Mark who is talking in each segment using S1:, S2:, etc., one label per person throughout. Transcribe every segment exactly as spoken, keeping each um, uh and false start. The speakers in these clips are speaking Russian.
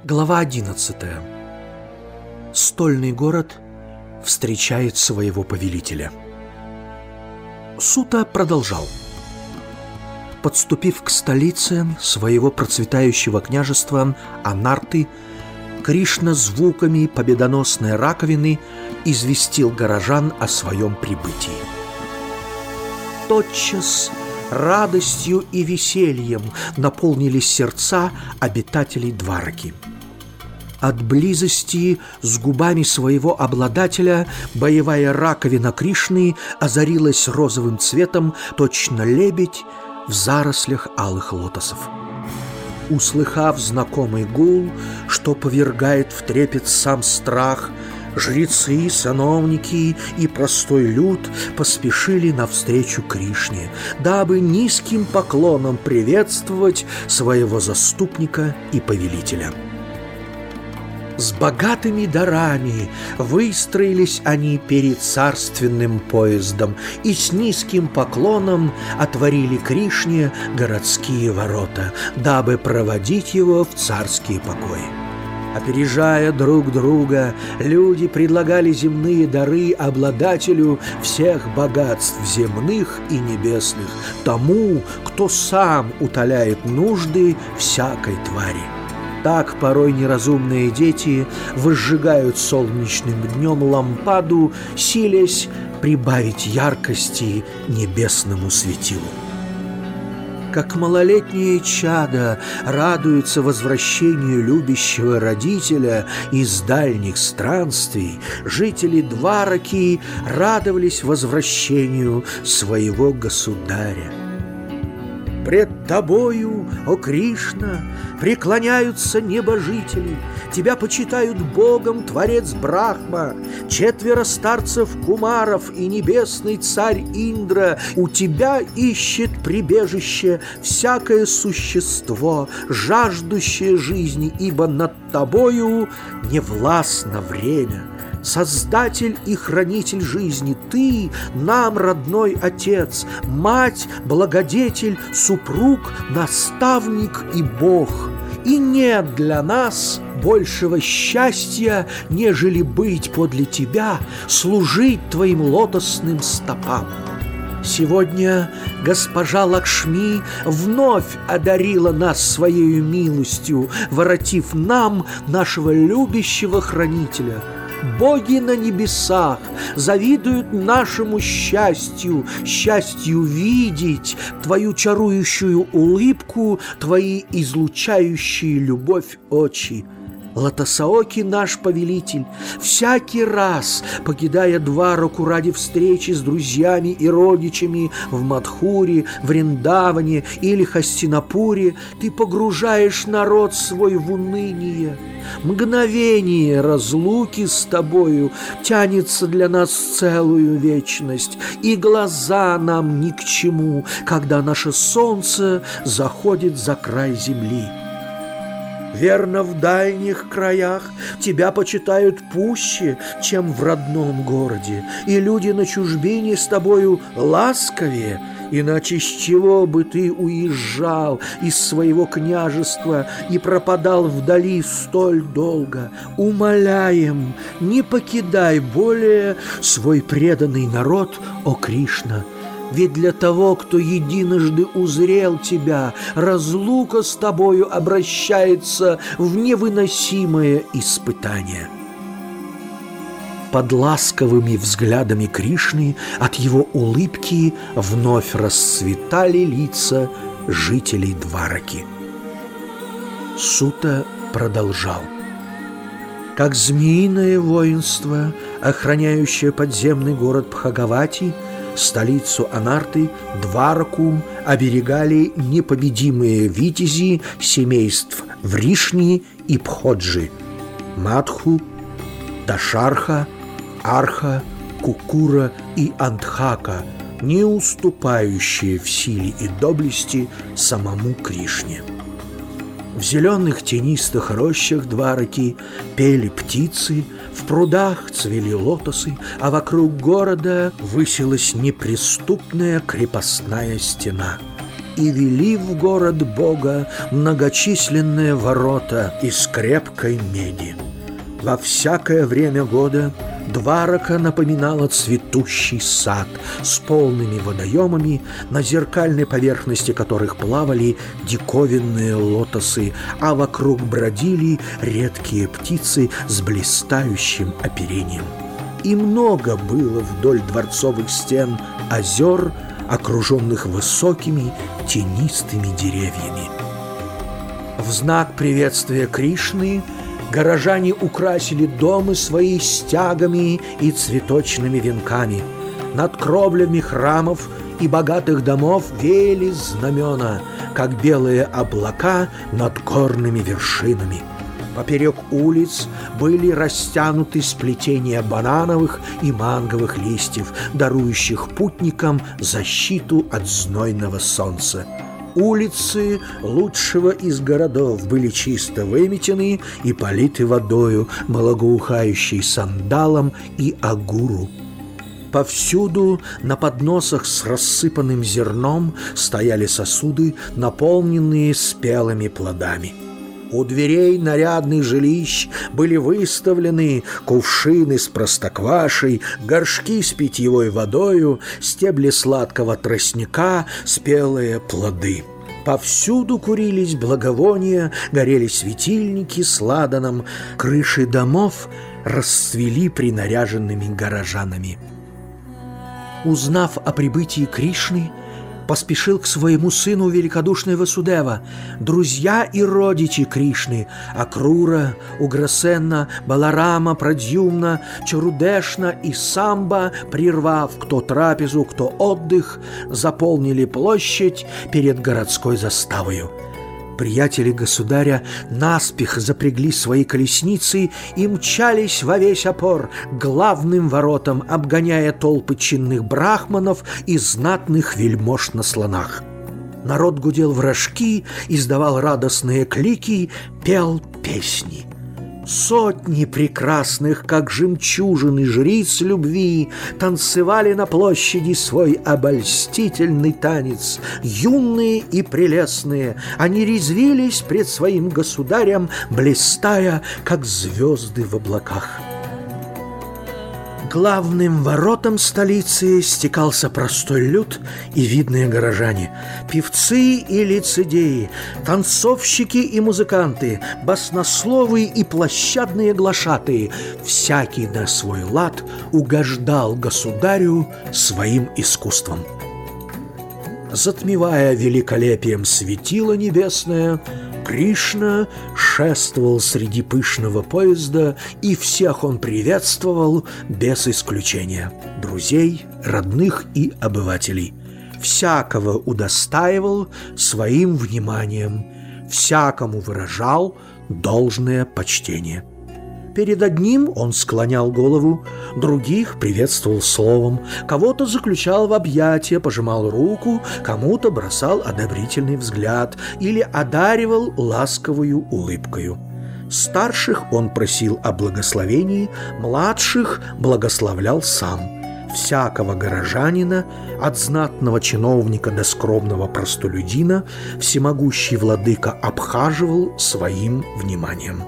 S1: Глава одиннадцатая. Стольный город встречает своего повелителя. Сута продолжал. Подступив к столице своего процветающего княжества Анарты, Кришна звуками победоносной раковины известил горожан о своем прибытии. Тотчас радостью и весельем наполнились сердца обитателей Двараки. От близости с губами своего обладателя боевая раковина Кришны озарилась розовым цветом, точно лебедь в зарослях алых лотосов. Услыхав знакомый гул, что повергает в трепет сам страх, жрецы, сановники и простой люд поспешили навстречу Кришне, дабы низким поклоном приветствовать своего заступника и повелителя. С богатыми дарами выстроились они перед царственным поездом и с низким поклоном отворили Кришне городские ворота, дабы проводить его в царские покои. Опережая друг друга, люди предлагали земные дары обладателю всех богатств земных и небесных, тому, кто сам утоляет нужды всякой твари. Так порой неразумные дети возжигают солнечным днем лампаду, силясь прибавить яркости небесному светилу. Как малолетние чада радуются возвращению любящего родителя из дальних странствий, жители Двараки радовались возвращению своего государя. Пред тобою, о Кришна, преклоняются небожители, тебя почитают Богом Творец Брахма, четверо старцев Кумаров и небесный царь Индра. У тебя ищет прибежище всякое существо, жаждущее жизни, ибо над тобою не властно время. Создатель и хранитель жизни, ты нам родной отец, мать, благодетель, супруг, наставник и Бог. И нет для нас большего счастья, нежели быть подле тебя, служить твоим лотосным стопам. Сегодня госпожа Лакшми вновь одарила нас своей милостью, воротив нам нашего любящего хранителя. Боги на небесах завидуют нашему счастью, счастью видеть твою чарующую улыбку, твои излучающие любовь очи. Лотосаоки наш повелитель, всякий раз, покидая Двараку ради встречи с друзьями и родичами в Мадхуре, Вриндаване или Хастинапуре, ты погружаешь народ свой в уныние. Мгновение разлуки с тобою тянется для нас целую вечность, и глаза нам ни к чему, когда наше солнце заходит за край земли. Верно, в дальних краях тебя почитают пуще, чем в родном городе, и люди на чужбине с тобою ласковее, иначе с чего бы ты уезжал из своего княжества и пропадал вдали столь долго? Умоляем, не покидай более свой преданный народ, о Кришна. Ведь для того, кто единожды узрел тебя, разлука с тобою обращается в невыносимое испытание. Под ласковыми взглядами Кришны от его улыбки вновь расцветали лица жителей Двараки. Сута продолжал. Как змеиное воинство, охраняющее подземный город Бхагавати, столицу Анарты, Двараку, оберегали непобедимые витязи семейств Вришни и Пходжи, Мадху, Дашарха, Арха, Кукура и Андхака, не уступающие в силе и доблести самому Кришне. В зеленых тенистых рощах Двараки пели птицы, в прудах цвели лотосы, а вокруг города высилась неприступная крепостная стена. и вели в город Бога многочисленные ворота из крепкой меди. Во всякое время года Дварака напоминала цветущий сад с полными водоемами, на зеркальной поверхности которых плавали диковинные лотосы, а вокруг бродили редкие птицы с блистающим оперением. И много было вдоль дворцовых стен озер, окруженных высокими тенистыми деревьями. В знак приветствия Кришны горожане украсили дома свои стягами и цветочными венками. Над кровлями храмов и богатых домов веяли знамена, как белые облака над горными вершинами. Поперек улиц были растянуты сплетения банановых и манговых листьев, дарующих путникам защиту от знойного солнца. Улицы лучшего из городов были чисто выметены и политы водою, благоухающей сандалом и агуру. Повсюду на подносах с рассыпанным зерном стояли сосуды, наполненные спелыми плодами. У дверей нарядных жилищ были выставлены кувшины с простоквашей, горшки с питьевой водою, стебли сладкого тростника, спелые плоды. Повсюду курились благовония, горели светильники с ладаном, крыши домов расцвели принаряженными горожанами. Узнав о прибытии Кришны, поспешил к своему сыну великодушный Васудева. Друзья и родичи Кришны — Акрура, Уграсена, Баларама, Прадьюмна, Чарудешна и Самба, прервав кто трапезу, кто отдых, заполнили площадь перед городской заставою. Приятели государя наспех запрягли свои колесницы и мчались во весь опор к главным воротам, обгоняя толпы чинных брахманов и знатных вельмож на слонах. Народ гудел в рожки, издавал радостные клики, пел песни. Сотни прекрасных, как жемчужины, жриц любви танцевали на площади свой обольстительный танец. Юные и прелестные, они резвились пред своим государем, блистая, как звезды в облаках. Главным воротам столицы стекался простой люд и видные горожане, певцы и лицедеи, танцовщики и музыканты, баснословы и площадные глашатые. Всякий на свой лад угождал государю своим искусством. Затмевая великолепием светило небесное, Кришна шествовал среди пышного поезда, и всех он приветствовал без исключения – друзей, родных и обывателей. Всякого удостаивал своим вниманием, всякому выражал должное почтение. Перед одним он склонял голову, других приветствовал словом, кого-то заключал в объятия, пожимал руку, кому-то бросал одобрительный взгляд или одаривал ласковую улыбкою. Старших он просил о благословении, младших благословлял сам. Всякого горожанина, от знатного чиновника до скромного простолюдина, всемогущий владыка обхаживал своим вниманием.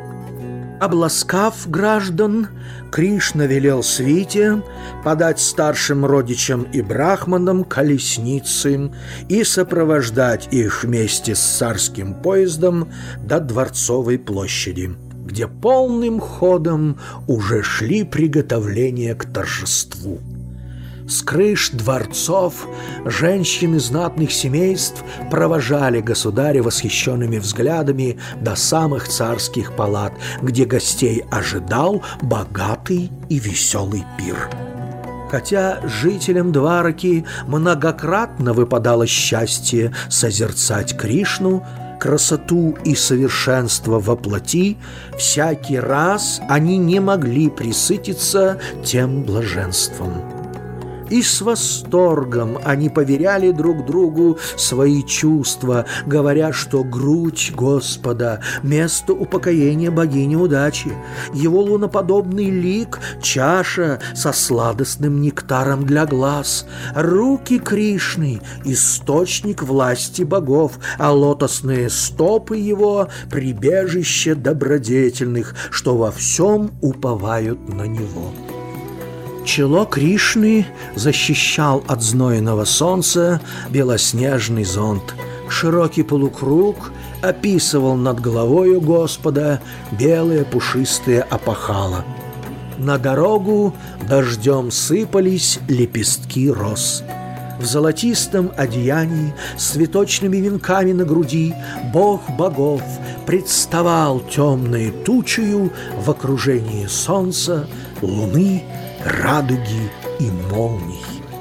S1: Обласкав граждан, Кришна велел свите подать старшим родичам и брахманам колесницы и сопровождать их вместе с царским поездом до Дворцовой площади, где полным ходом уже шли приготовления к торжеству. С крыш дворцов женщины знатных семейств провожали государя восхищенными взглядами до самых царских палат, где гостей ожидал богатый и веселый пир. Хотя жителям Двараки многократно выпадало счастье созерцать Кришну, красоту и совершенство во плоти, всякий раз они не могли пресытиться тем блаженством. И с восторгом они поверяли друг другу свои чувства, говоря, что грудь Господа – место упокоения богини удачи, его луноподобный лик – чаша со сладостным нектаром для глаз, руки Кришны – источник власти богов, а лотосные стопы его – прибежище добродетельных, что во всем уповают на него. Чело Кришны защищал от знойного солнца белоснежный зонт. Широкий полукруг описывал над головою Господа белые пушистые опахала. На дорогу дождем сыпались лепестки роз. В золотистом одеянии с цветочными венками на груди Бог богов представал темной тучею в окружении солнца, луны, радуги и молний.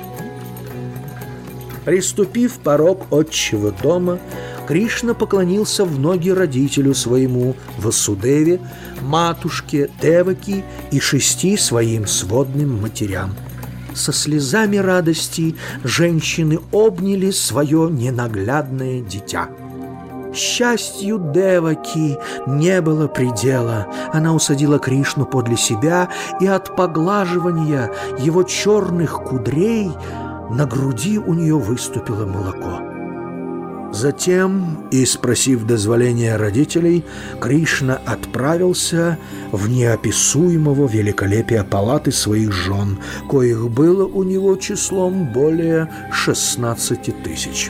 S1: Приступив порог отчего дома, Кришна поклонился в ноги родителю своему Васудеве, матушке Деваки и шести своим сводным матерям. Со слезами радости женщины обняли свое ненаглядное дитя. Счастью Деваки не было предела. Она усадила Кришну подле себя, и от поглаживания его черных кудрей на груди у нее выступило молоко. Затем, и спросив дозволения родителей, Кришна отправился в неописуемого великолепия палаты своих жен, коих было у него числом более шестнадцати тысяч.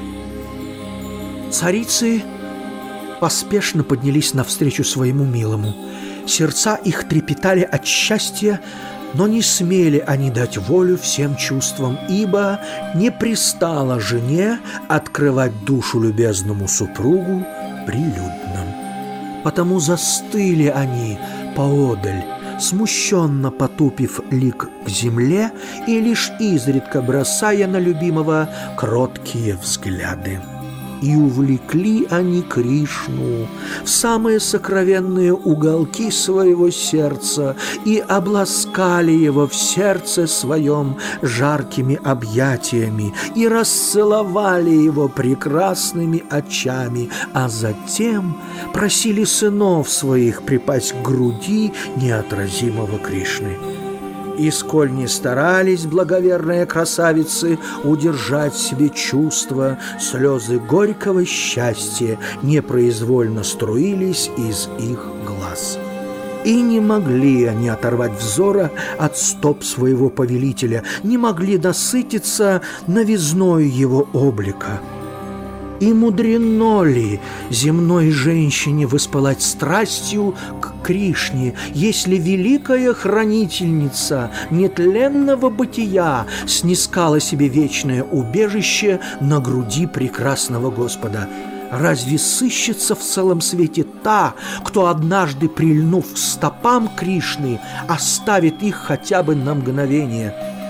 S1: Царицы поспешно поднялись навстречу своему милому. Сердца их трепетали от счастья, но не смели они дать волю всем чувствам, ибо не пристало жене открывать душу любезному супругу прилюдно. Потому застыли они поодаль, смущенно потупив лик к земле и лишь изредка бросая на любимого кроткие взгляды. И увлекли они Кришну в самые сокровенные уголки своего сердца и обласкали его в сердце своем жаркими объятиями и расцеловали его прекрасными очами, а затем просили сынов своих припасть к груди неотразимого Кришны. И сколь не старались благоверные красавицы удержать в себе чувства, слезы горького счастья непроизвольно струились из их глаз. И не могли они оторвать взора от стоп своего повелителя, не могли насытиться новизной его облика. И мудрено ли земной женщине воспылать страстью к Кришне, если великая хранительница нетленного бытия снискала себе вечное убежище на груди прекрасного Господа? Разве сыщется в целом свете та, кто, однажды прильнув к стопам Кришны, оставит их хотя бы на мгновение?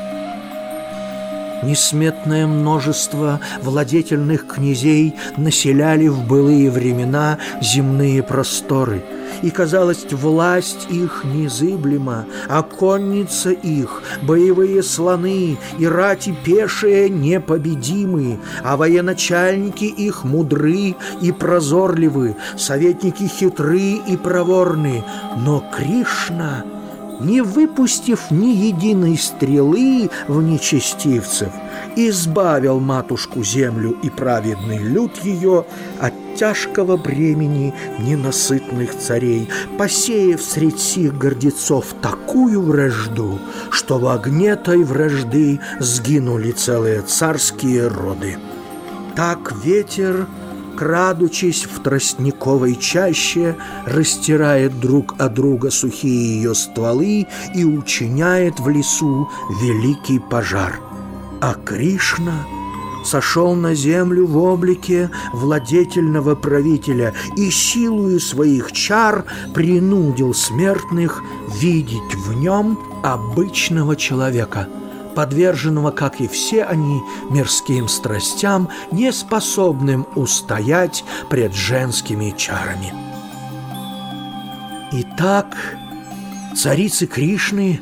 S1: Несметное множество владетельных князей населяли в былые времена земные просторы, и, казалось, власть их незыблема, а конница их, боевые слоны и рати пешие непобедимы, а военачальники их мудры и прозорливы, советники хитры и проворны. Но Кришна, не выпустив ни единой стрелы в нечестивцев, избавил матушку землю и праведный люд ее от тяжкого бремени ненасытных царей, посеяв средь сих гордецов такую вражду, что в огне той вражды сгинули целые царские роды. Так ветер, крадучись в тростниковой чаще, растирает друг от друга сухие ее стволы и учиняет в лесу великий пожар. А Кришна сошел на землю в облике владетельного правителя и силою своих чар принудил смертных видеть в нем обычного человека, подверженного, как и все они, мирским страстям, не способным устоять пред женскими чарами. Итак, царицы Кришны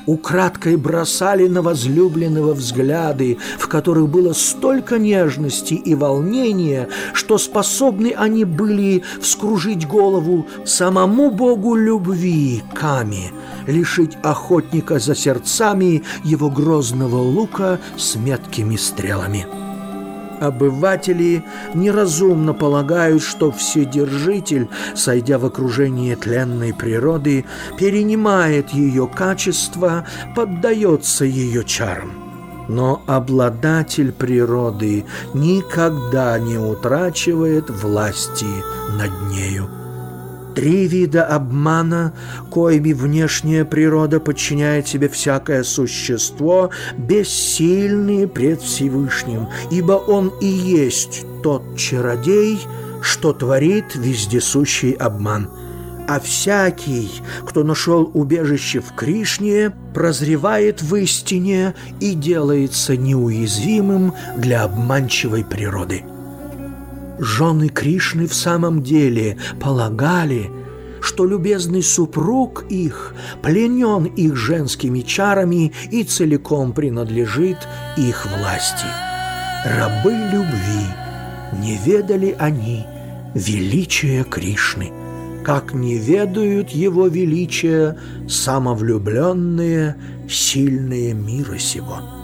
S1: украдкой бросали на возлюбленного взгляды, в которых было столько нежности и волнения, что способны они были вскружить голову самому Богу любви Каме, лишить охотника за сердцами его грозного лука с меткими стрелами. Обыватели неразумно полагают, что Вседержитель, сойдя в окружение тленной природы, перенимает ее качества, поддается ее чарам. Но обладатель природы никогда не утрачивает власти над нею. Три вида обмана, коими внешняя природа подчиняет себе всякое существо, бессильные пред Всевышним, ибо Он и есть тот чародей, что творит вездесущий обман. А всякий, кто нашел убежище в Кришне, прозревает в истине и делается неуязвимым для обманчивой природы. Жены Кришны в самом деле полагали, что любезный супруг их пленен их женскими чарами и целиком принадлежит их власти. Рабы любви, не ведали они величия Кришны, как не ведают его величия самовлюбленные, сильные мира сего.